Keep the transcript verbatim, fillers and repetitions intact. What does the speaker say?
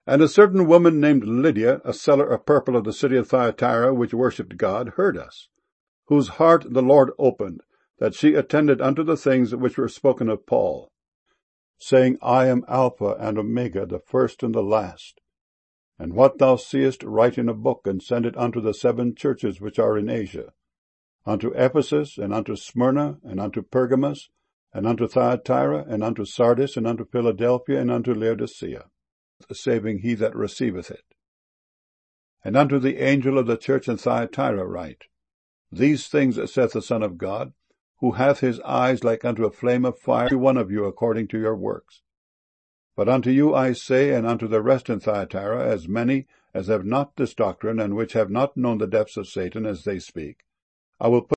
And a certain woman named Lydia, a seller of purple of the city of Thyatira, which worshipped God, heard us, whose heart the Lord opened, that she attended unto the things which were spoken of Paul, saying, I am Alpha and Omega, the first and the last. And what thou seest, write in a book, and send it unto the seven churches which are in Asia, unto Ephesus, and unto Smyrna, and unto Pergamos, and unto Thyatira, and unto Sardis, and unto Philadelphia, and unto Laodicea, saving he that receiveth it. And unto the angel of the church in Thyatira write, These things saith the Son of God, who hath his eyes like unto a flame of fire, every one of you according to your works. But unto you I say, and unto the rest in Thyatira, as many as have not this doctrine, and which have not known the depths of Satan as they speak, I will put